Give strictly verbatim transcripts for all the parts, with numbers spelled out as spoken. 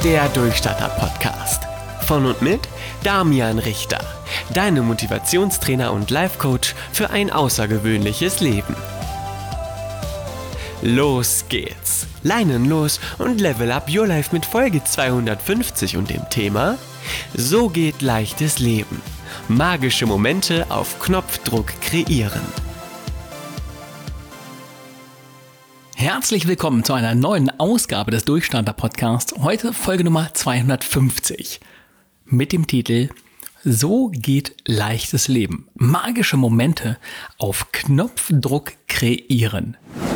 der Durchstarter-Podcast. Von und mit Damian Richter, deine Motivationstrainer und Life-Coach für ein außergewöhnliches Leben. Los geht's! Leinen los und level up your life mit Folge zweihundertfünfzig und dem Thema So geht leichtes Leben. Magische Momente auf Knopfdruck kreieren. Herzlich willkommen zu einer neuen Ausgabe des Durchstarter-Podcasts. Heute Folge Nummer zweihundertfünfzig mit dem Titel So geht leichtes Leben. Magische Momente auf Knopfdruck kreieren.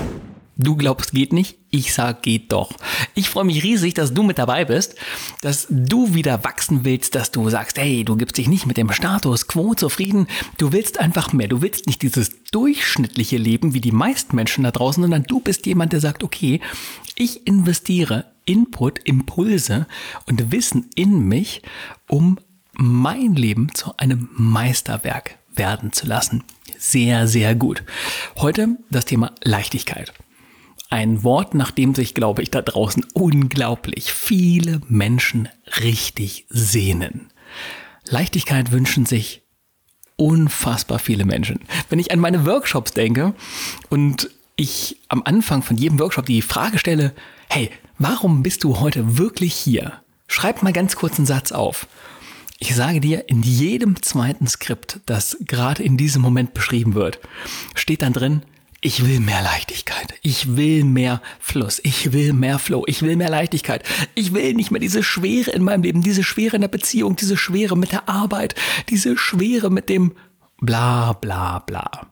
Du glaubst, geht nicht? Ich sag, geht doch. Ich freue mich riesig, dass du mit dabei bist, dass du wieder wachsen willst, dass du sagst, hey, du gibst dich nicht mit dem Status quo zufrieden. Du willst einfach mehr. Du willst nicht dieses durchschnittliche Leben wie die meisten Menschen da draußen, sondern du bist jemand, der sagt, okay, ich investiere Input, Impulse und Wissen in mich, um mein Leben zu einem Meisterwerk werden zu lassen. Sehr, sehr gut. Heute das Thema Leichtigkeit. Ein Wort, nach dem sich, glaube ich, da draußen unglaublich viele Menschen richtig sehnen. Leichtigkeit wünschen sich unfassbar viele Menschen. Wenn ich an meine Workshops denke und ich am Anfang von jedem Workshop die Frage stelle, hey, warum bist du heute wirklich hier? Schreib mal ganz kurz einen Satz auf. Ich sage dir, in jedem zweiten Skript, das gerade in diesem Moment beschrieben wird, steht dann drin, ich will mehr Leichtigkeit, ich will mehr Fluss, ich will mehr Flow, ich will mehr Leichtigkeit. Ich will nicht mehr diese Schwere in meinem Leben, diese Schwere in der Beziehung, diese Schwere mit der Arbeit, diese Schwere mit dem bla bla bla.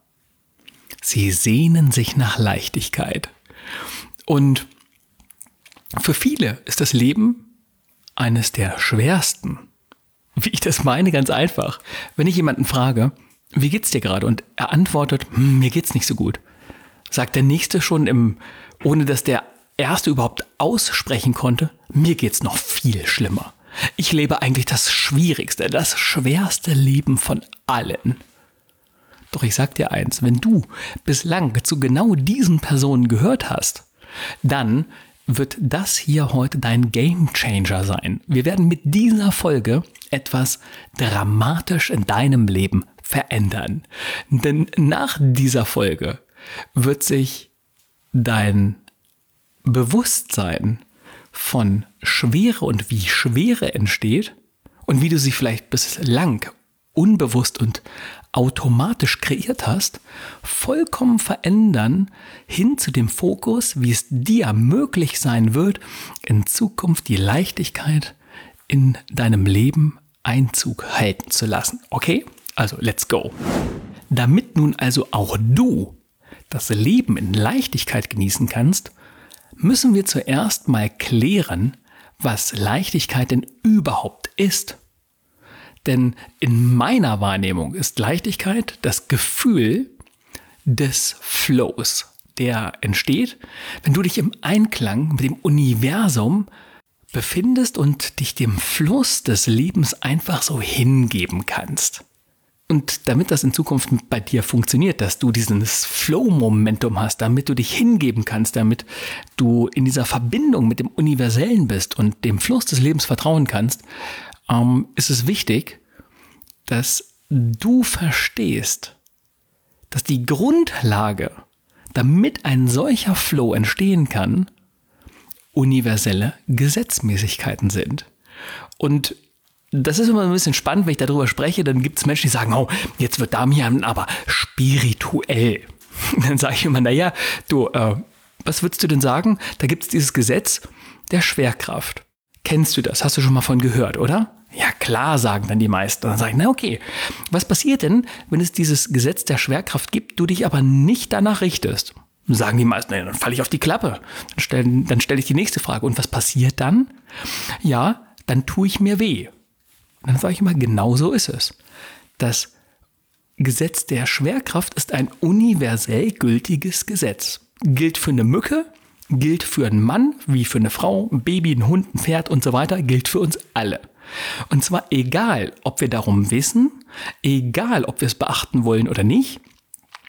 Sie sehnen sich nach Leichtigkeit. Und für viele ist das Leben eines der schwersten. Wie ich das meine, ganz einfach. Wenn ich jemanden frage, wie geht's dir gerade? Und er antwortet, hm, mir geht's nicht so gut. Sagt der Nächste schon, im, ohne dass der Erste überhaupt aussprechen konnte, mir geht's noch viel schlimmer. Ich lebe eigentlich das schwierigste, das schwerste Leben von allen. Doch ich sag dir eins, wenn du bislang zu genau diesen Personen gehört hast, dann wird das hier heute dein Gamechanger sein. Wir werden mit dieser Folge etwas dramatisch in deinem Leben verändern. Denn nach dieser Folge wird sich dein Bewusstsein von Schwere und wie Schwere entsteht und wie du sie vielleicht bislang unbewusst und automatisch kreiert hast, vollkommen verändern hin zu dem Fokus, wie es dir möglich sein wird, in Zukunft die Leichtigkeit in deinem Leben Einzug halten zu lassen. Okay? Also, let's go. Damit nun also auch du das Leben in Leichtigkeit genießen kannst, müssen wir zuerst mal klären, was Leichtigkeit denn überhaupt ist. Denn in meiner Wahrnehmung ist Leichtigkeit das Gefühl des Flows, der entsteht, wenn du dich im Einklang mit dem Universum befindest und dich dem Fluss des Lebens einfach so hingeben kannst. Und damit das in Zukunft bei dir funktioniert, dass du dieses Flow-Momentum hast, damit du dich hingeben kannst, damit du in dieser Verbindung mit dem Universellen bist und dem Fluss des Lebens vertrauen kannst, ähm, ist es wichtig, dass du verstehst, dass die Grundlage, damit ein solcher Flow entstehen kann, universelle Gesetzmäßigkeiten sind. Und das ist immer ein bisschen spannend, wenn ich darüber spreche, dann gibt es Menschen, die sagen, oh, jetzt wird Damian aber spirituell. Dann sage ich immer, naja, du, äh, was würdest du denn sagen? Da gibt es dieses Gesetz der Schwerkraft. Kennst du das? Hast du schon mal von gehört, oder? Ja klar, sagen dann die meisten. Dann sage ich, na okay, was passiert denn, wenn es dieses Gesetz der Schwerkraft gibt, du dich aber nicht danach richtest? Dann sagen die meisten, na, dann falle ich auf die Klappe. Dann stelle dann stell ich die nächste Frage. Und was passiert dann? Ja, dann tue ich mir weh. Und dann sage ich immer, genau so ist es. Das Gesetz der Schwerkraft ist ein universell gültiges Gesetz. Gilt für eine Mücke, gilt für einen Mann, wie für eine Frau, ein Baby, ein Hund, ein Pferd und so weiter, gilt für uns alle. Und zwar egal, ob wir darum wissen, egal, ob wir es beachten wollen oder nicht,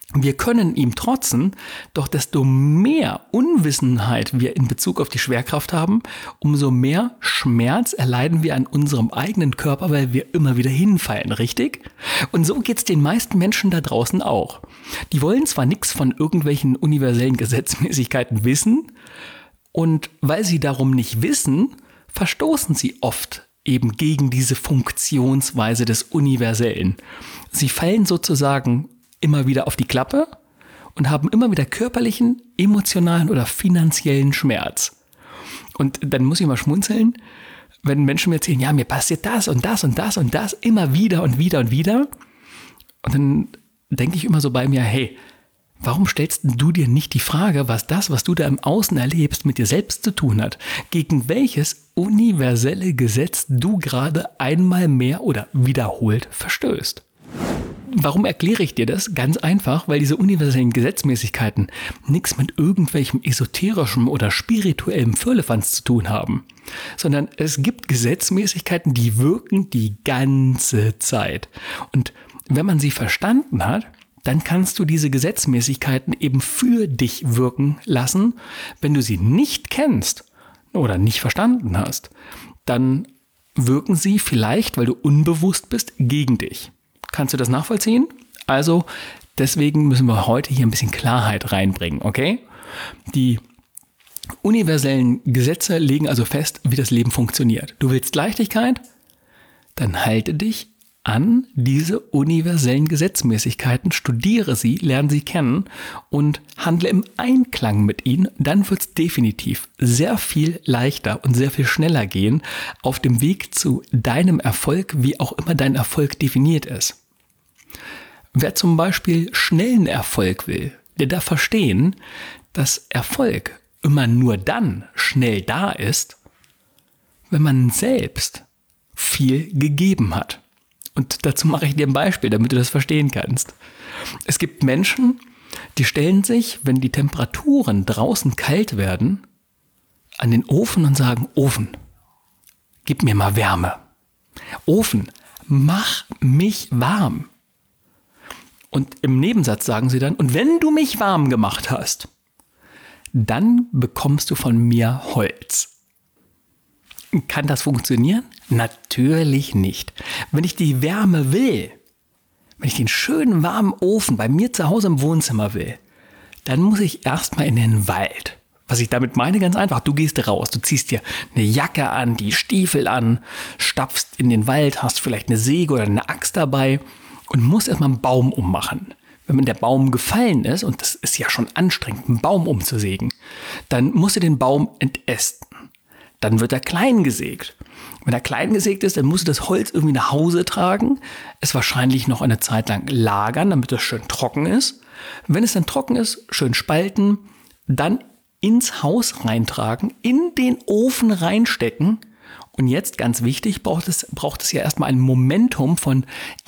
Wir können ihm trotzen, doch desto mehr Unwissenheit wir in Bezug auf die Schwerkraft haben, umso mehr Schmerz erleiden wir an unserem eigenen Körper, weil wir immer wieder hinfallen, richtig? Und so geht's den meisten Menschen da draußen auch. Die wollen zwar nichts von irgendwelchen universellen Gesetzmäßigkeiten wissen, und weil sie darum nicht wissen, verstoßen sie oft eben gegen diese Funktionsweise des Universellen. Sie fallen sozusagen immer wieder auf die Klappe und haben immer wieder körperlichen, emotionalen oder finanziellen Schmerz. Und dann muss ich mal schmunzeln, wenn Menschen mir erzählen, ja, mir passiert das und das und das und das immer wieder und wieder und wieder. Und dann denke ich immer so bei mir, hey, warum stellst du dir nicht die Frage, was das, was du da im Außen erlebst, mit dir selbst zu tun hat? Gegen welches universelle Gesetz du gerade einmal mehr oder wiederholt verstößt? Warum erkläre ich dir das? Ganz einfach, weil diese universellen Gesetzmäßigkeiten nichts mit irgendwelchem esoterischem oder spirituellem Firlefanz zu tun haben, sondern es gibt Gesetzmäßigkeiten, die wirken die ganze Zeit. Und wenn man sie verstanden hat, dann kannst du diese Gesetzmäßigkeiten eben für dich wirken lassen. Wenn du sie nicht kennst oder nicht verstanden hast, dann wirken sie vielleicht, weil du unbewusst bist, gegen dich. Kannst du das nachvollziehen? Also deswegen müssen wir heute hier ein bisschen Klarheit reinbringen, okay? Die universellen Gesetze legen also fest, wie das Leben funktioniert. Du willst Leichtigkeit? Dann halte dich an diese universellen Gesetzmäßigkeiten, studiere sie, lerne sie kennen und handle im Einklang mit ihnen. Dann wird es definitiv sehr viel leichter und sehr viel schneller gehen auf dem Weg zu deinem Erfolg, wie auch immer dein Erfolg definiert ist. Wer zum Beispiel schnellen Erfolg will, der darf verstehen, dass Erfolg immer nur dann schnell da ist, wenn man selbst viel gegeben hat. Und dazu mache ich dir ein Beispiel, damit du das verstehen kannst. Es gibt Menschen, die stellen sich, wenn die Temperaturen draußen kalt werden, an den Ofen und sagen, Ofen, gib mir mal Wärme. Ofen, mach mich warm. Und im Nebensatz sagen sie dann, und wenn du mich warm gemacht hast, dann bekommst du von mir Holz. Kann das funktionieren? Natürlich nicht. Wenn ich die Wärme will, wenn ich den schönen warmen Ofen bei mir zu Hause im Wohnzimmer will, dann muss ich erstmal in den Wald. Was ich damit meine, ganz einfach, du gehst raus, du ziehst dir eine Jacke an, die Stiefel an, stapfst in den Wald, hast vielleicht eine Säge oder eine Axt dabei und musst erstmal einen Baum ummachen. Wenn der Baum gefallen ist, und das ist ja schon anstrengend, einen Baum umzusägen, dann musst du den Baum entästen. Dann wird er klein gesägt. Wenn er klein gesägt ist, dann musst du das Holz irgendwie nach Hause tragen, es wahrscheinlich noch eine Zeit lang lagern, damit es schön trocken ist. Wenn es dann trocken ist, schön spalten, dann ins Haus reintragen, in den Ofen reinstecken. Und jetzt, ganz wichtig, braucht es, braucht es ja erstmal ein Momentum von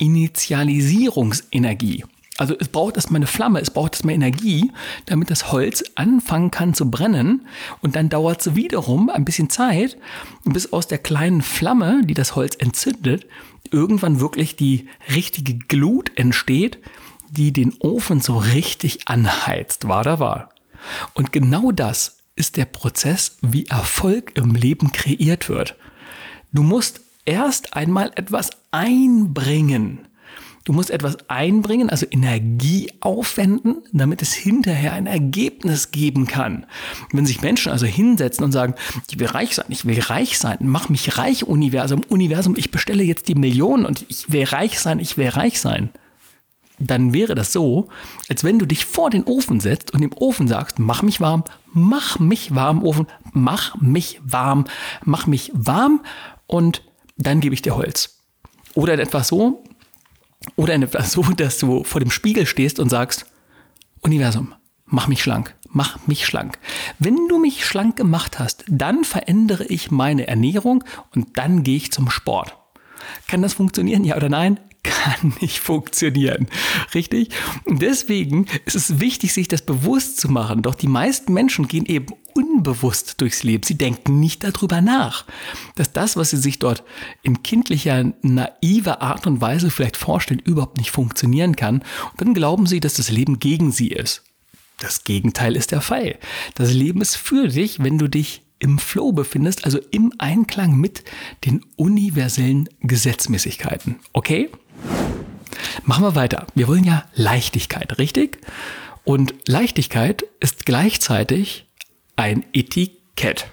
Initialisierungsenergie. Also es braucht erstmal eine Flamme, es braucht erstmal Energie, damit das Holz anfangen kann zu brennen. Und dann dauert es wiederum ein bisschen Zeit, bis aus der kleinen Flamme, die das Holz entzündet, irgendwann wirklich die richtige Glut entsteht, die den Ofen so richtig anheizt. War da war. Und genau das ist der Prozess, wie Erfolg im Leben kreiert wird. Du musst erst einmal etwas einbringen. Du musst etwas einbringen, also Energie aufwenden, damit es hinterher ein Ergebnis geben kann. Wenn sich Menschen also hinsetzen und sagen, ich will reich sein, ich will reich sein, mach mich reich, Universum, Universum, ich bestelle jetzt die Millionen und ich will reich sein, ich will reich sein, dann wäre das so, als wenn du dich vor den Ofen setzt und im Ofen sagst, mach mich warm, mach mich warm, Ofen, mach mich warm, mach mich warm und dann gebe ich dir Holz. Oder etwas so, Oder etwas so, dass du vor dem Spiegel stehst und sagst, Universum, mach mich schlank, mach mich schlank. Wenn du mich schlank gemacht hast, dann verändere ich meine Ernährung und dann gehe ich zum Sport. Kann das funktionieren, ja oder nein? kann nicht funktionieren. Richtig? Und deswegen ist es wichtig, sich das bewusst zu machen. Doch die meisten Menschen gehen eben unbewusst durchs Leben. Sie denken nicht darüber nach, dass das, was sie sich dort in kindlicher, naiver Art und Weise vielleicht vorstellen, überhaupt nicht funktionieren kann. Und dann glauben sie, dass das Leben gegen sie ist. Das Gegenteil ist der Fall. Das Leben ist für dich, wenn du dich im Flow befindest, also im Einklang mit den universellen Gesetzmäßigkeiten. Okay? Machen wir weiter. Wir wollen ja Leichtigkeit, richtig? Und Leichtigkeit ist gleichzeitig ein Etikett.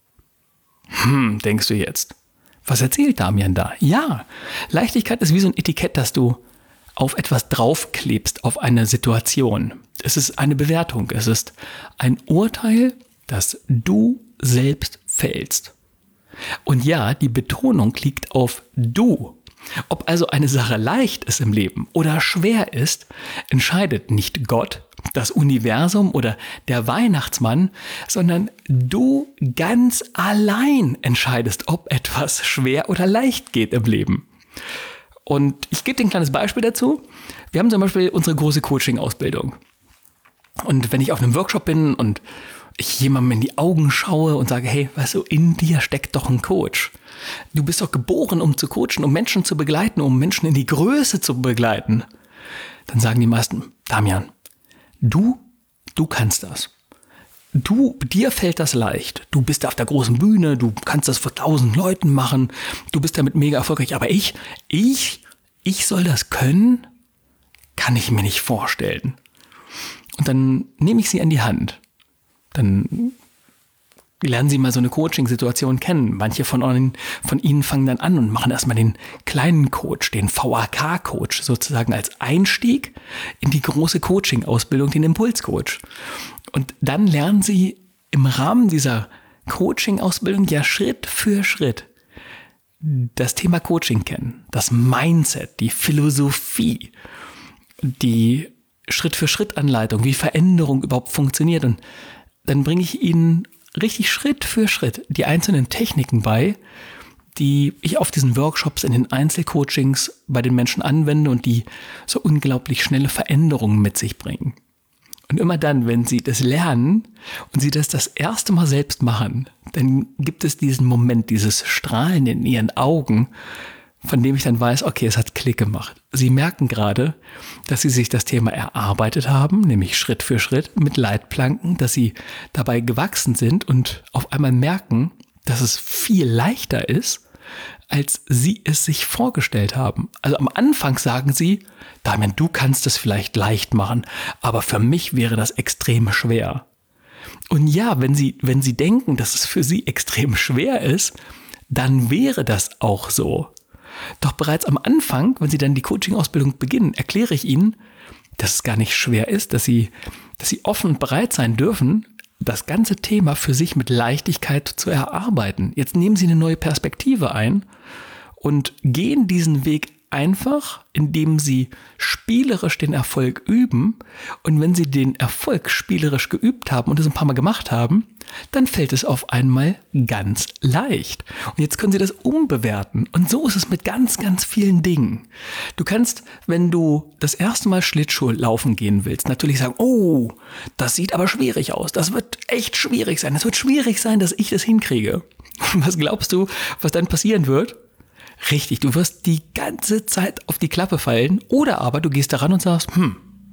Hm, denkst du jetzt. Was erzählt Damian da? Ja, Leichtigkeit ist wie so ein Etikett, das du auf etwas draufklebst, auf eine Situation. Es ist eine Bewertung, es ist ein Urteil, das du selbst fällst. Und ja, die Betonung liegt auf du. Ob also eine Sache leicht ist im Leben oder schwer ist, entscheidet nicht Gott, das Universum oder der Weihnachtsmann, sondern du ganz allein entscheidest, ob etwas schwer oder leicht geht im Leben. Und ich gebe dir ein kleines Beispiel dazu. Wir haben zum Beispiel unsere große Coaching-Ausbildung. Und wenn ich auf einem Workshop bin und ich jemandem in die Augen schaue und sage, hey, weißt du, in dir steckt doch ein Coach. Du bist doch geboren, um zu coachen, um Menschen zu begleiten, um Menschen in die Größe zu begleiten. Dann sagen die meisten, Damian, du, du kannst das. Du, dir fällt das leicht. Du bist auf der großen Bühne, du kannst das vor tausend Leuten machen, du bist damit mega erfolgreich. Aber ich, ich, ich soll das können? Kann ich mir nicht vorstellen. Und dann nehme ich sie an die Hand. Dann lernen Sie mal so eine Coaching-Situation kennen. Manche von, euren, von Ihnen fangen dann an und machen erstmal den kleinen Coach, den V A K-Coach sozusagen als Einstieg in die große Coaching-Ausbildung, den Impuls-Coach. Und dann lernen Sie im Rahmen dieser Coaching-Ausbildung ja Schritt für Schritt das Thema Coaching kennen, das Mindset, die Philosophie, die Schritt-für-Schritt-Anleitung, wie Veränderung überhaupt funktioniert. Und dann bringe ich Ihnen richtig Schritt für Schritt die einzelnen Techniken bei, die ich auf diesen Workshops, in den Einzelcoachings bei den Menschen anwende und die so unglaublich schnelle Veränderungen mit sich bringen. Und immer dann, wenn Sie das lernen und Sie das das erste Mal selbst machen, dann gibt es diesen Moment, dieses Strahlen in Ihren Augen, von dem ich dann weiß, okay, es hat Klick gemacht. Sie merken gerade, dass Sie sich das Thema erarbeitet haben, nämlich Schritt für Schritt mit Leitplanken, dass Sie dabei gewachsen sind und auf einmal merken, dass es viel leichter ist, als Sie es sich vorgestellt haben. Also am Anfang sagen Sie, Damian, du kannst es vielleicht leicht machen, aber für mich wäre das extrem schwer. Und ja, wenn Sie, wenn Sie denken, dass es für Sie extrem schwer ist, dann wäre das auch so. Doch bereits am Anfang, wenn Sie dann die Coaching-Ausbildung beginnen, erkläre ich Ihnen, dass es gar nicht schwer ist, dass Sie, dass Sie offen und bereit sein dürfen, das ganze Thema für sich mit Leichtigkeit zu erarbeiten. Jetzt nehmen Sie eine neue Perspektive ein und gehen diesen Weg einfach, indem Sie spielerisch den Erfolg üben. Und wenn Sie den Erfolg spielerisch geübt haben und das ein paar Mal gemacht haben, dann fällt es auf einmal ganz leicht. Und jetzt können Sie das umbewerten. Und so ist es mit ganz, ganz vielen Dingen. Du kannst, wenn du das erste Mal Schlittschuh laufen gehen willst, natürlich sagen, oh, das sieht aber schwierig aus. Das wird echt schwierig sein. Es wird schwierig sein, dass ich das hinkriege. Und was glaubst du, was dann passieren wird? Richtig, du wirst die ganze Zeit auf die Klappe fallen oder aber du gehst daran und sagst, hm,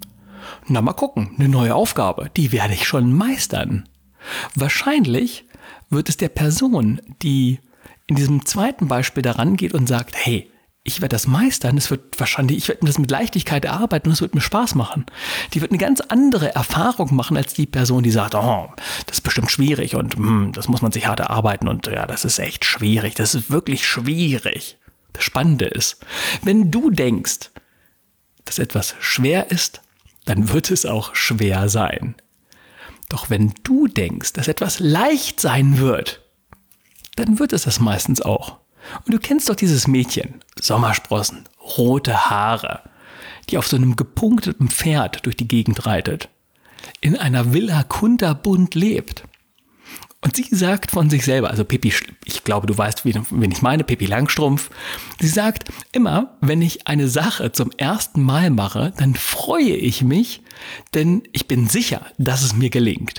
na mal gucken, eine neue Aufgabe, die werde ich schon meistern. Wahrscheinlich wird es der Person, die in diesem zweiten Beispiel daran geht und sagt, hey, ich werde das meistern, es wird wahrscheinlich, ich werde das mit Leichtigkeit erarbeiten und es wird mir Spaß machen. Die wird eine ganz andere Erfahrung machen als die Person, die sagt, oh, das ist bestimmt schwierig und hm, das muss man sich hart erarbeiten und ja, das ist echt schwierig, das ist wirklich schwierig. Das Spannende ist, wenn du denkst, dass etwas schwer ist, dann wird es auch schwer sein. Doch wenn du denkst, dass etwas leicht sein wird, dann wird es das meistens auch. Und du kennst doch dieses Mädchen, Sommersprossen, rote Haare, die auf so einem gepunkteten Pferd durch die Gegend reitet, in einer Villa kunterbunt lebt. Und Und sie sagt von sich selber, also Pippi, ich glaube, du weißt, wen ich meine, Pippi Langstrumpf. Sie sagt, immer, wenn ich eine Sache zum ersten Mal mache, dann freue ich mich, denn ich bin sicher, dass es mir gelingt.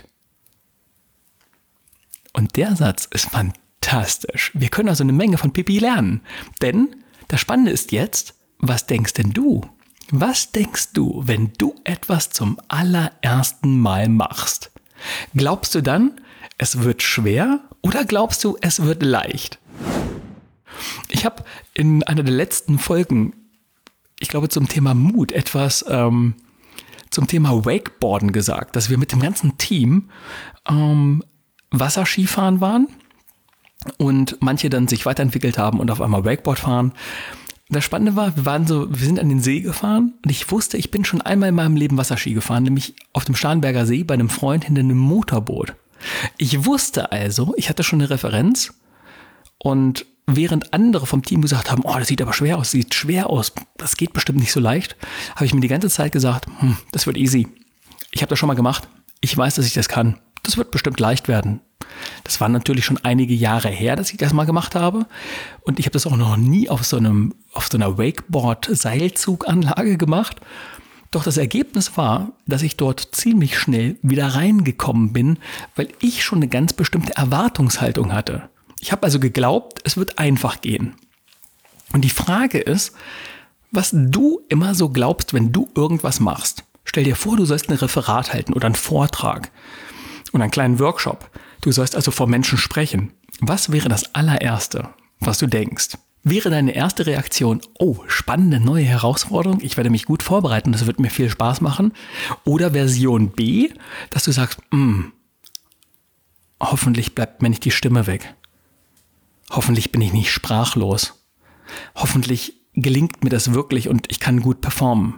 Und der Satz ist fantastisch. Wir können also eine Menge von Pippi lernen. Denn das Spannende ist jetzt, was denkst denn du? Was denkst du, wenn du etwas zum allerersten Mal machst? Glaubst du dann, es wird schwer oder glaubst du, es wird leicht? Ich habe in einer der letzten Folgen, ich glaube zum Thema Mut, etwas ähm, zum Thema Wakeboarden gesagt, dass wir mit dem ganzen Team ähm, Wasserskifahren waren und manche dann sich weiterentwickelt haben und auf einmal Wakeboard fahren. Das Spannende war, wir waren so, wir sind an den See gefahren und ich wusste, ich bin schon einmal in meinem Leben Wasserski gefahren, nämlich auf dem Starnberger See bei einem Freund hinter einem Motorboot. Ich wusste also, ich hatte schon eine Referenz und während andere vom Team gesagt haben, oh, das sieht aber schwer aus, sieht schwer aus, das geht bestimmt nicht so leicht, habe ich mir die ganze Zeit gesagt, hm, das wird easy. Ich habe das schon mal gemacht, ich weiß, dass ich das kann. Das wird bestimmt leicht werden. Das war natürlich schon einige Jahre her, dass ich das mal gemacht habe. Und ich habe das auch noch nie auf so einem, auf so einer Wakeboard-Seilzuganlage gemacht. Doch das Ergebnis war, dass ich dort ziemlich schnell wieder reingekommen bin, weil ich schon eine ganz bestimmte Erwartungshaltung hatte. Ich habe also geglaubt, es wird einfach gehen. Und die Frage ist, was du immer so glaubst, wenn du irgendwas machst. Stell dir vor, du sollst ein Referat halten oder einen Vortrag und einen kleinen Workshop. Du sollst also vor Menschen sprechen. Was wäre das allererste, was du denkst? Wäre deine erste Reaktion, oh, spannende neue Herausforderung, ich werde mich gut vorbereiten, das wird mir viel Spaß machen? Oder Version B, dass du sagst, hm, hoffentlich bleibt mir nicht die Stimme weg. Hoffentlich bin ich nicht sprachlos. Hoffentlich gelingt mir das wirklich und ich kann gut performen.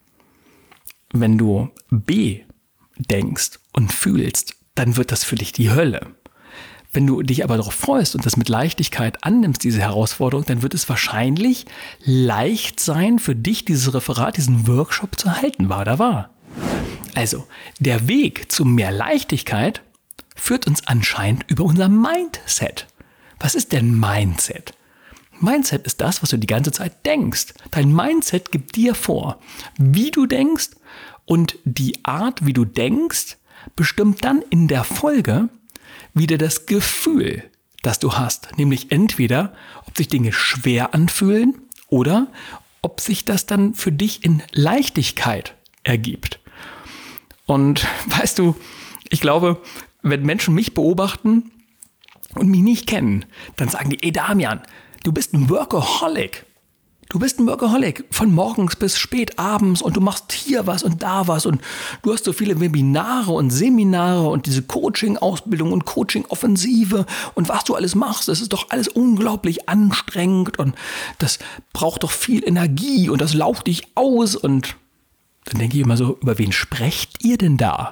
Wenn du B denkst und fühlst, dann wird das für dich die Hölle. Wenn du dich aber darauf freust und das mit Leichtigkeit annimmst, diese Herausforderung, dann wird es wahrscheinlich leicht sein, für dich dieses Referat, diesen Workshop zu halten, wahr oder wahr? Also, der Weg zu mehr Leichtigkeit führt uns anscheinend über unser Mindset. Was ist denn Mindset? Mindset ist das, was du die ganze Zeit denkst. Dein Mindset gibt dir vor, wie du denkst, und die Art, wie du denkst, bestimmt dann in der Folge wieder das Gefühl, das du hast. Nämlich entweder, ob sich Dinge schwer anfühlen oder ob sich das dann für dich in Leichtigkeit ergibt. Und weißt du, ich glaube, wenn Menschen mich beobachten und mich nicht kennen, dann sagen die, ey Damian, du bist ein Workaholic. Du bist ein Workaholic von morgens bis spät abends und du machst hier was und da was und du hast so viele Webinare und Seminare und diese Coaching-Ausbildung und Coaching-Offensive und was du alles machst, das ist doch alles unglaublich anstrengend und das braucht doch viel Energie und das laugt dich aus und dann denke ich immer so, über wen sprecht ihr denn da?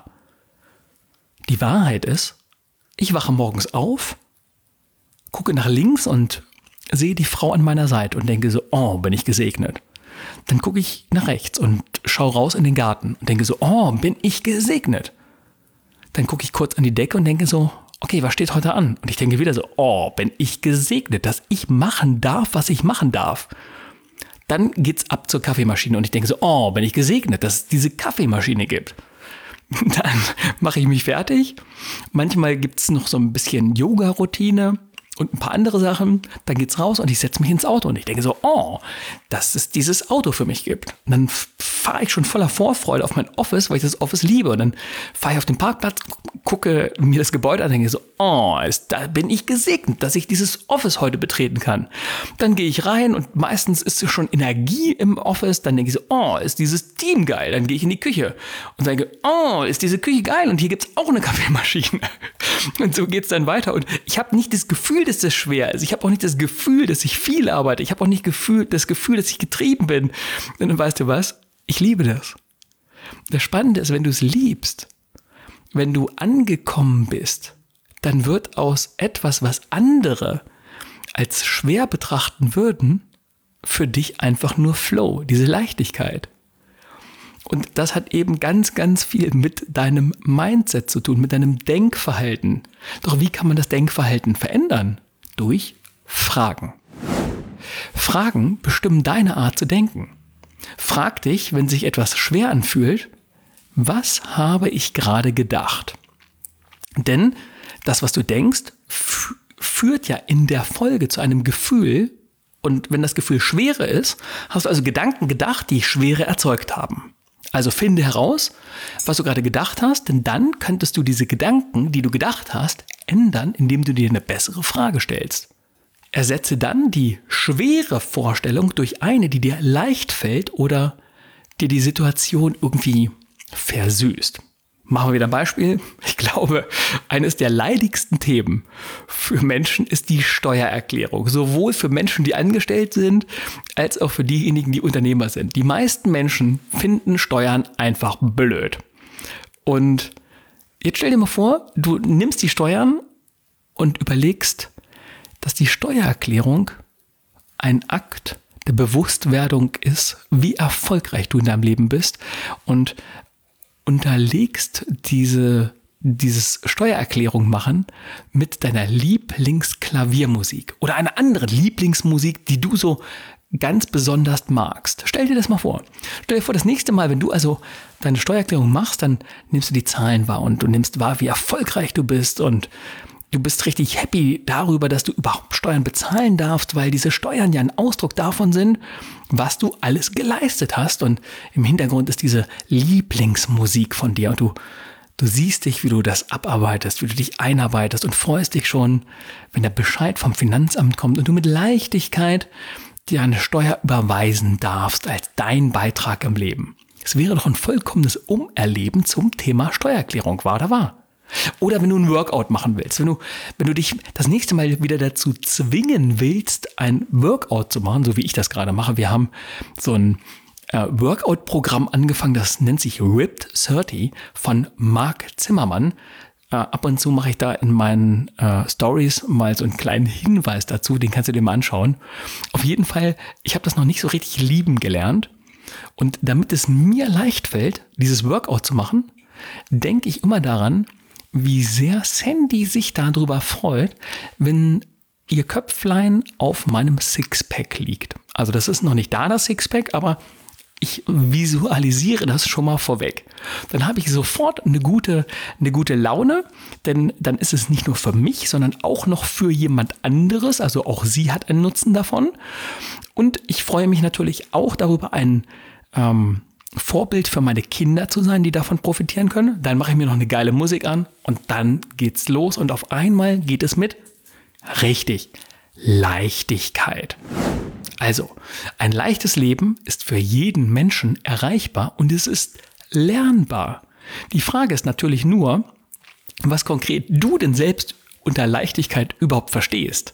Die Wahrheit ist, ich wache morgens auf, gucke nach links und sehe die Frau an meiner Seite und denke so, oh, bin ich gesegnet. Dann gucke ich nach rechts und schaue raus in den Garten und denke so, oh, bin ich gesegnet. Dann gucke ich kurz an die Decke und denke so, okay, was steht heute an? Und ich denke wieder so, oh, bin ich gesegnet, dass ich machen darf, was ich machen darf. Dann geht's ab zur Kaffeemaschine und ich denke so, oh, bin ich gesegnet, dass es diese Kaffeemaschine gibt. Dann mache ich mich fertig. Manchmal gibt's noch so ein bisschen Yoga-Routine und ein paar andere Sachen, dann geht's raus und ich setze mich ins Auto und ich denke so, oh, dass es dieses Auto für mich gibt. Und dann fahre ich schon voller Vorfreude auf mein Office, weil ich das Office liebe. Und dann fahre ich auf den Parkplatz, gucke mir das Gebäude an und denke so, oh, ist, da bin ich gesegnet, dass ich dieses Office heute betreten kann. Dann gehe ich rein und meistens ist so schon Energie im Office. Dann denke ich so, oh, ist dieses Team geil. Dann gehe ich in die Küche und denke, oh, ist diese Küche geil und hier gibt's auch eine Kaffeemaschine. Und so geht's dann weiter. Und ich habe nicht das Gefühl, dass das schwer ist. Ich habe auch nicht das Gefühl, dass ich viel arbeite. Ich habe auch nicht Gefühl, das Gefühl, dass ich getrieben bin. Und dann weißt du was? Ich liebe das. Das Spannende ist, wenn du es liebst, wenn du angekommen bist, dann wird aus etwas, was andere als schwer betrachten würden, für dich einfach nur Flow, diese Leichtigkeit. Und das hat eben ganz, ganz viel mit deinem Mindset zu tun, mit deinem Denkverhalten. Doch wie kann man das Denkverhalten verändern? Durch Fragen. Fragen bestimmen deine Art zu denken. Frag dich, wenn sich etwas schwer anfühlt, was habe ich gerade gedacht? Denn das, was du denkst, f- führt ja in der Folge zu einem Gefühl. Und wenn das Gefühl Schwere ist, hast du also Gedanken gedacht, die Schwere erzeugt haben. Also finde heraus, was du gerade gedacht hast, denn dann könntest du diese Gedanken, die du gedacht hast, ändern, indem du dir eine bessere Frage stellst. Ersetze dann die schwere Vorstellung durch eine, die dir leicht fällt oder dir die Situation irgendwie versüßt. Machen wir wieder ein Beispiel. Ich glaube, eines der leidigsten Themen für Menschen ist die Steuererklärung. Sowohl für Menschen, die angestellt sind, als auch für diejenigen, die Unternehmer sind. Die meisten Menschen finden Steuern einfach blöd. Und jetzt stell dir mal vor, du nimmst die Steuern und überlegst, dass die Steuererklärung ein Akt der Bewusstwerdung ist, wie erfolgreich du in deinem Leben bist und unterlegst diese, dieses Steuererklärung machen mit deiner Lieblingsklaviermusik oder einer anderen Lieblingsmusik, die du so ganz besonders magst. Stell dir das mal vor. Stell dir vor, das nächste Mal, wenn du also deine Steuererklärung machst, dann nimmst du die Zahlen wahr und du nimmst wahr, wie erfolgreich du bist und du bist richtig happy darüber, dass du überhaupt Steuern bezahlen darfst, weil diese Steuern ja ein Ausdruck davon sind, was du alles geleistet hast. Und im Hintergrund ist diese Lieblingsmusik von dir. Und du, du siehst dich, wie du das abarbeitest, wie du dich einarbeitest und freust dich schon, wenn der Bescheid vom Finanzamt kommt und du mit Leichtigkeit dir eine Steuer überweisen darfst als dein Beitrag im Leben. Es wäre doch ein vollkommenes Umerleben zum Thema Steuererklärung, wahr oder wahr? Oder wenn du ein Workout machen willst, wenn du, wenn du dich das nächste Mal wieder dazu zwingen willst, ein Workout zu machen, so wie ich das gerade mache. Wir haben so ein äh, Workout-Programm angefangen, das nennt sich Ripped dreißig von Marc Zimmermann. Äh, ab und zu mache ich da in meinen äh, Stories mal so einen kleinen Hinweis dazu, den kannst du dir mal anschauen. Auf jeden Fall, ich habe das noch nicht so richtig lieben gelernt. Und damit es mir leicht fällt, dieses Workout zu machen, denke ich immer daran, wie sehr Sandy sich darüber freut, wenn ihr Köpflein auf meinem Sixpack liegt. Also das ist noch nicht da, das Sixpack, aber ich visualisiere das schon mal vorweg. Dann habe ich sofort eine gute, eine gute Laune, denn dann ist es nicht nur für mich, sondern auch noch für jemand anderes. Also auch sie hat einen Nutzen davon. Und ich freue mich natürlich auch darüber, ein ähm, Vorbild für meine Kinder zu sein, die davon profitieren können. Dann mache ich mir noch eine geile Musik an und dann geht's los und auf einmal geht es mit, richtig, Leichtigkeit. Also, ein leichtes Leben ist für jeden Menschen erreichbar und es ist lernbar. Die Frage ist natürlich nur, was konkret du denn selbst unter Leichtigkeit überhaupt verstehst.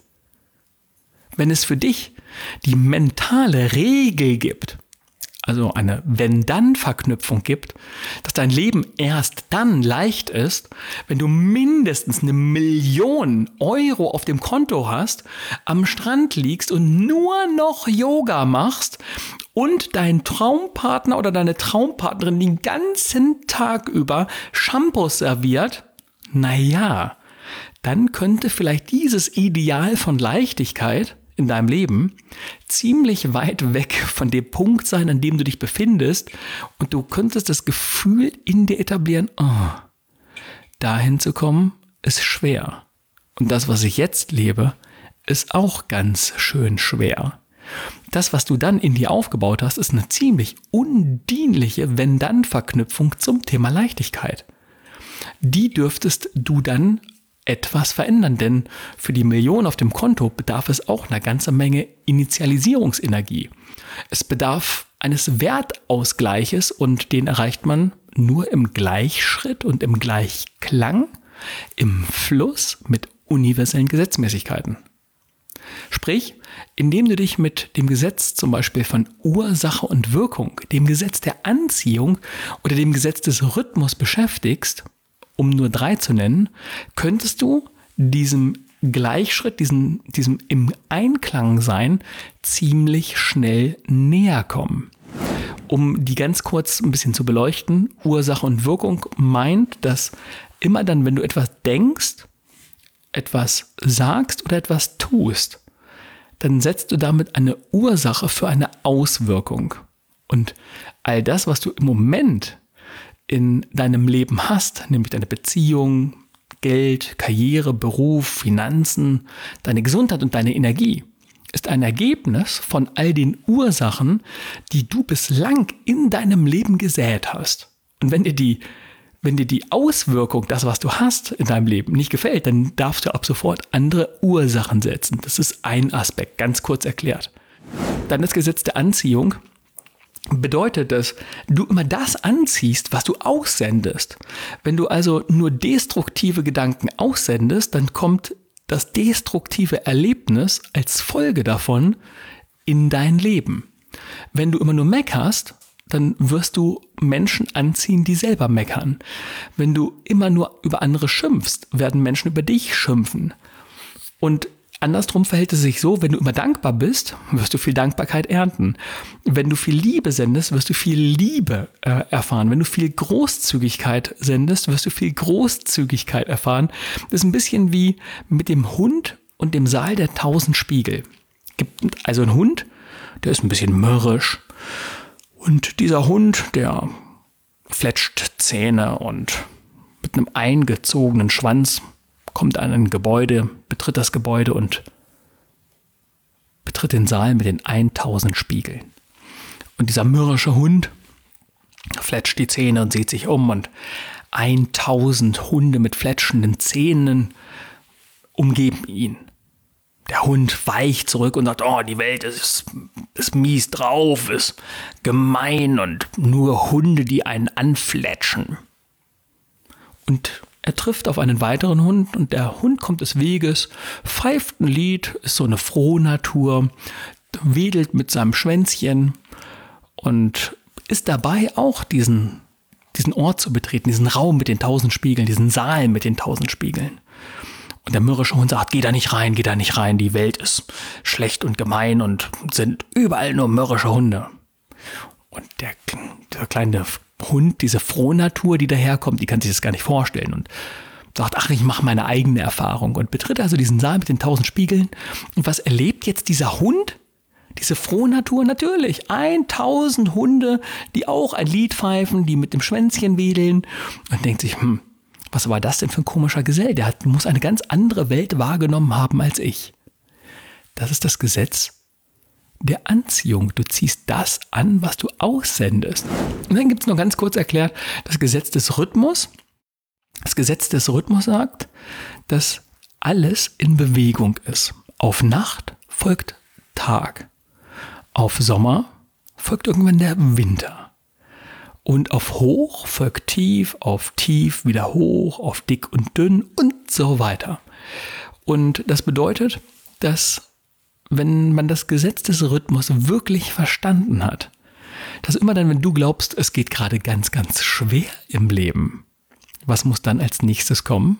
Wenn es für dich die mentale Regel gibt, also eine Wenn-Dann-Verknüpfung gibt, dass dein Leben erst dann leicht ist, wenn du mindestens eine Million Euro auf dem Konto hast, am Strand liegst und nur noch Yoga machst und dein Traumpartner oder deine Traumpartnerin den ganzen Tag über Shampoos serviert, naja, dann könnte vielleicht dieses Ideal von Leichtigkeit in deinem Leben ziemlich weit weg von dem Punkt sein, an dem du dich befindest und du könntest das Gefühl in dir etablieren, oh, dahin zu kommen ist schwer und das, was ich jetzt lebe, ist auch ganz schön schwer. Das, was du dann in dir aufgebaut hast, ist eine ziemlich undienliche Wenn-Dann-Verknüpfung zum Thema Leichtigkeit. Die dürftest du dann etwas verändern, denn für die Million auf dem Konto bedarf es auch einer ganzen Menge Initialisierungsenergie. Es bedarf eines Wertausgleiches und den erreicht man nur im Gleichschritt und im Gleichklang, im Fluss mit universellen Gesetzmäßigkeiten. Sprich, indem du dich mit dem Gesetz zum Beispiel von Ursache und Wirkung, dem Gesetz der Anziehung oder dem Gesetz des Rhythmus beschäftigst, um nur drei zu nennen, könntest du diesem Gleichschritt, diesem, diesem im Einklang sein, ziemlich schnell näher kommen. um die ganz kurz ein bisschen zu beleuchten, Ursache und Wirkung meint, dass immer dann, wenn du etwas denkst, etwas sagst oder etwas tust, dann setzt du damit eine Ursache für eine Auswirkung. Und all das, was du im Moment in deinem Leben hast, nämlich deine Beziehung, Geld, Karriere, Beruf, Finanzen, deine Gesundheit und deine Energie, ist ein Ergebnis von all den Ursachen, die du bislang in deinem Leben gesät hast. Und wenn dir die, wenn dir die Auswirkung, das, was du hast in deinem Leben, nicht gefällt, dann darfst du ab sofort andere Ursachen setzen. Das ist ein Aspekt, ganz kurz erklärt. Dann das Gesetz der Anziehung bedeutet, dass du immer das anziehst, was du aussendest. Wenn du also nur destruktive Gedanken aussendest, dann kommt das destruktive Erlebnis als Folge davon in dein Leben. Wenn du immer nur meckerst, dann wirst du Menschen anziehen, die selber meckern. Wenn du immer nur über andere schimpfst, werden Menschen über dich schimpfen. Und andersrum verhält es sich so, wenn du immer dankbar bist, wirst du viel Dankbarkeit ernten. Wenn du viel Liebe sendest, wirst du viel Liebe äh, erfahren. Wenn du viel Großzügigkeit sendest, wirst du viel Großzügigkeit erfahren. Das ist ein bisschen wie mit dem Hund und dem Saal der tausend Spiegel. Gibt also einen Hund, der ist ein bisschen mürrisch. Und dieser Hund, der fletscht Zähne und mit einem eingezogenen Schwanz kommt an ein Gebäude, betritt das Gebäude und betritt den Saal mit den tausend Spiegeln. Und dieser mürrische Hund fletscht die Zähne und sieht sich um und tausend Hunde mit fletschenden Zähnen umgeben ihn. Der Hund weicht zurück und sagt, oh, die Welt ist, ist mies drauf, ist gemein und nur Hunde, die einen anfletschen. Und er trifft auf einen weiteren Hund und der Hund kommt des Weges, pfeift ein Lied, ist so eine Frohnatur, wedelt mit seinem Schwänzchen und ist dabei auch diesen, diesen Ort zu betreten, diesen Raum mit den tausend Spiegeln, diesen Saal mit den tausend Spiegeln. Und der mürrische Hund sagt, geh da nicht rein, geh da nicht rein, die Welt ist schlecht und gemein und sind überall nur mürrische Hunde. Und der, der kleine Hund, diese Frohnatur, die daherkommt, die kann sich das gar nicht vorstellen und sagt, ach, ich mache meine eigene Erfahrung und betritt also diesen Saal mit den tausend Spiegeln. Und was erlebt jetzt dieser Hund? Diese Frohnatur? Natürlich, tausend Hunde, die auch ein Lied pfeifen, die mit dem Schwänzchen wedeln und denkt sich, hm, was war das denn für ein komischer Gesell? Der hat, muss eine ganz andere Welt wahrgenommen haben als ich. Das ist das Gesetz der Anziehung. Du ziehst das an, was du aussendest. Und dann gibt es noch ganz kurz erklärt das Gesetz des Rhythmus. Das Gesetz des Rhythmus sagt, dass alles in Bewegung ist. Auf Nacht folgt Tag. Auf Sommer folgt irgendwann der Winter. Und auf hoch folgt tief, auf tief wieder hoch, auf dick und dünn und so weiter. Und das bedeutet, dass wenn man das Gesetz des Rhythmus wirklich verstanden hat, dass immer dann, wenn du glaubst, es geht gerade ganz, ganz schwer im Leben, was muss dann als nächstes kommen?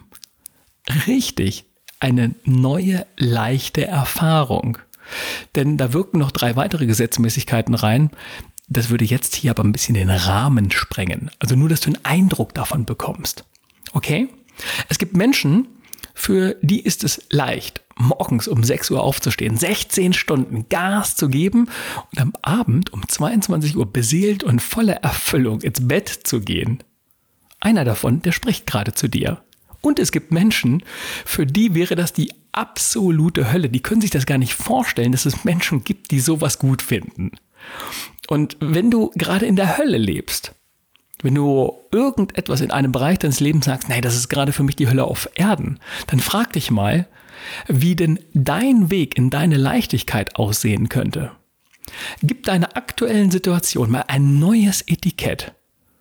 Richtig, eine neue, leichte Erfahrung. Denn da wirken noch drei weitere Gesetzmäßigkeiten rein. Das würde jetzt hier aber ein bisschen den Rahmen sprengen. Also nur, dass du einen Eindruck davon bekommst. Okay? Es gibt Menschen, für die ist es leicht, morgens um sechs Uhr aufzustehen, sechzehn Stunden Gas zu geben und am Abend um zweiundzwanzig Uhr beseelt und voller Erfüllung ins Bett zu gehen. Einer davon, der spricht gerade zu dir. Und es gibt Menschen, für die wäre das die absolute Hölle. Die können sich das gar nicht vorstellen, dass es Menschen gibt, die sowas gut finden. Und wenn du gerade in der Hölle lebst, wenn du irgendetwas in einem Bereich deines Lebens sagst, nein, das ist gerade für mich die Hölle auf Erden, dann frag dich mal, wie denn dein Weg in deine Leichtigkeit aussehen könnte. Gib deiner aktuellen Situation mal ein neues Etikett.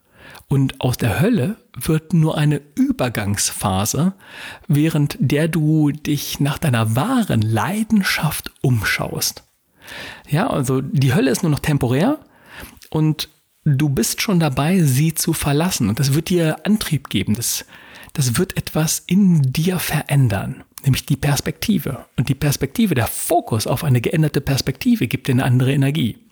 Und aus der Hölle wird nur eine Übergangsphase, während der du dich nach deiner wahren Leidenschaft umschaust. Ja, also die Hölle ist nur noch temporär und du bist schon dabei, sie zu verlassen. Und das wird dir Antrieb geben. Das, das wird etwas in dir verändern, nämlich die Perspektive. Und die Perspektive, der Fokus auf eine geänderte Perspektive gibt dir eine andere Energie.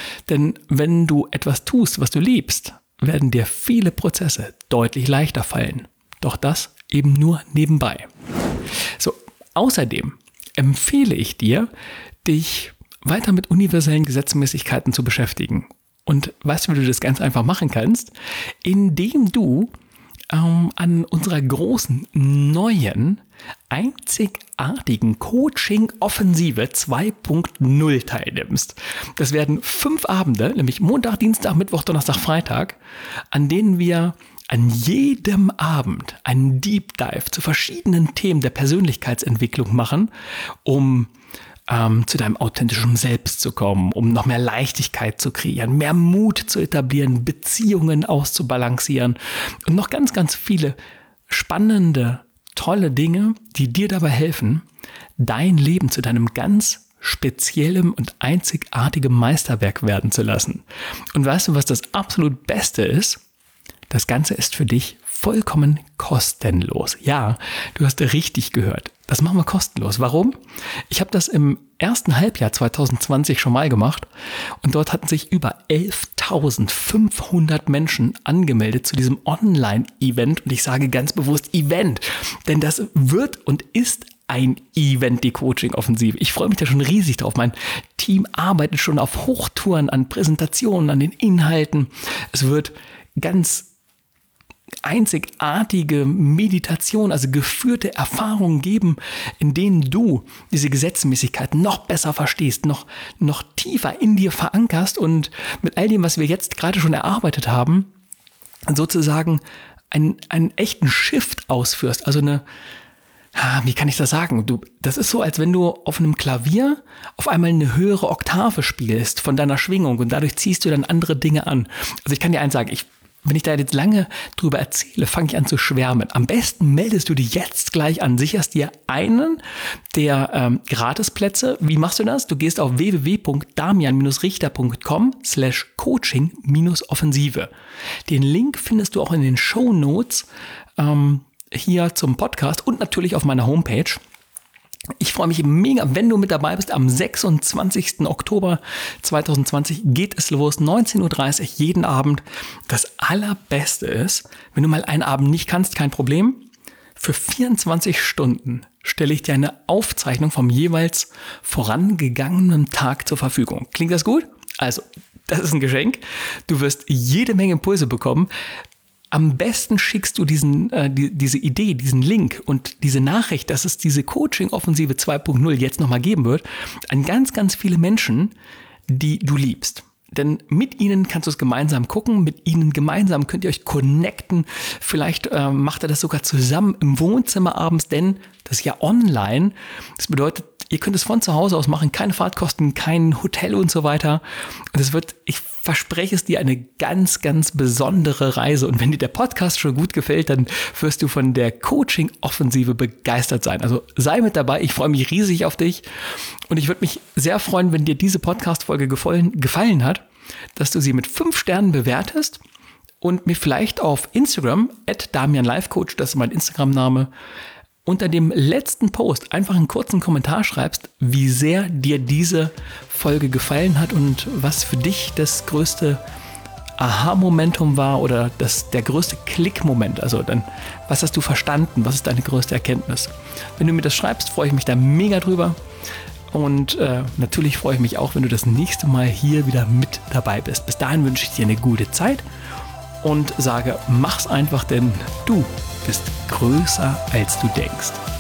Denn wenn du etwas tust, was du liebst, werden dir viele Prozesse deutlich leichter fallen. Doch das eben nur nebenbei. So, außerdem empfehle ich dir, dich weiter mit universellen Gesetzmäßigkeiten zu beschäftigen. Und weißt du, wie du das ganz einfach machen kannst? Indem du ähm, an unserer großen, neuen, einzigartigen Coaching-Offensive zwei Punkt null teilnimmst. Das werden fünf Abende, nämlich Montag, Dienstag, Mittwoch, Donnerstag, Freitag, an denen wir an jedem Abend einen Deep Dive zu verschiedenen Themen der Persönlichkeitsentwicklung machen, um ähm, zu deinem authentischen Selbst zu kommen, um noch mehr Leichtigkeit zu kreieren, mehr Mut zu etablieren, Beziehungen auszubalancieren und noch ganz, ganz viele spannende, tolle Dinge, die dir dabei helfen, dein Leben zu deinem ganz speziellen und einzigartigen Meisterwerk werden zu lassen. Und weißt du, was das absolut Beste ist? Das Ganze ist für dich vollkommen kostenlos. Ja, du hast richtig gehört. Das machen wir kostenlos. Warum? Ich habe das im ersten Halbjahr zwanzig zwanzig schon mal gemacht und dort hatten sich über elftausendfünfhundert Menschen angemeldet zu diesem Online-Event. Und ich sage ganz bewusst Event, denn das wird und ist ein Event, die Coaching-Offensive. Ich freue mich da schon riesig drauf. Mein Team arbeitet schon auf Hochtouren an Präsentationen, an den Inhalten. Es wird ganz einzigartige Meditation, also geführte Erfahrungen geben, in denen du diese Gesetzmäßigkeiten noch besser verstehst, noch, noch tiefer in dir verankerst und mit all dem, was wir jetzt gerade schon erarbeitet haben, sozusagen einen, einen echten Shift ausführst. Also eine, wie kann ich das sagen? Du, das ist so, als wenn du auf einem Klavier auf einmal eine höhere Oktave spielst von deiner Schwingung und dadurch ziehst du dann andere Dinge an. Also ich kann dir eins sagen, ich Wenn ich da jetzt lange drüber erzähle, fange ich an zu schwärmen. Am besten meldest du dich jetzt gleich an, sicherst dir einen der ähm, Gratisplätze. Wie machst du das? Du gehst auf w w w punkt damian richter punkt com slash coaching offensive. Den Link findest du auch in den Shownotes ähm, hier zum Podcast und natürlich auf meiner Homepage. Ich freue mich mega, wenn du mit dabei bist. Am sechsundzwanzigsten Oktober zwanzig zwanzig geht es los, neunzehn Uhr dreißig jeden Abend. Das Allerbeste ist, wenn du mal einen Abend nicht kannst, kein Problem. Für vierundzwanzig Stunden stelle ich dir eine Aufzeichnung vom jeweils vorangegangenen Tag zur Verfügung. Klingt das gut? Also, das ist ein Geschenk. Du wirst jede Menge Impulse bekommen. Am besten schickst du diesen, äh, die, diese Idee, diesen Link und diese Nachricht, dass es diese Coaching-Offensive zwei Punkt null jetzt nochmal geben wird, an ganz, ganz viele Menschen, die du liebst. Denn mit ihnen kannst du es gemeinsam gucken, mit ihnen gemeinsam könnt ihr euch connecten. Vielleicht äh, macht ihr das sogar zusammen im Wohnzimmer abends, denn das ist ja online. Das bedeutet, ihr könnt es von zu Hause aus machen, keine Fahrtkosten, kein Hotel und so weiter. Und es wird, ich verspreche es dir, eine ganz, ganz besondere Reise. Und wenn dir der Podcast schon gut gefällt, dann wirst du von der Coaching-Offensive begeistert sein. Also sei mit dabei, ich freue mich riesig auf dich. Und ich würde mich sehr freuen, wenn dir diese Podcast-Folge gefallen, gefallen hat, dass du sie mit fünf Sternen bewertest und mir vielleicht auf Instagram, at damianlifecoach, das ist mein Instagram-Name, unter dem letzten Post einfach einen kurzen Kommentar schreibst, wie sehr dir diese Folge gefallen hat und was für dich das größte Aha-Momentum war oder das, der größte Klick-Moment. Also dann, was hast du verstanden? Was ist deine größte Erkenntnis? Wenn du mir das schreibst, freue ich mich da mega drüber. Und äh, natürlich freue ich mich auch, wenn du das nächste Mal hier wieder mit dabei bist. Bis dahin wünsche ich dir eine gute Zeit und sage, mach's einfach, denn du bist größer, als du denkst.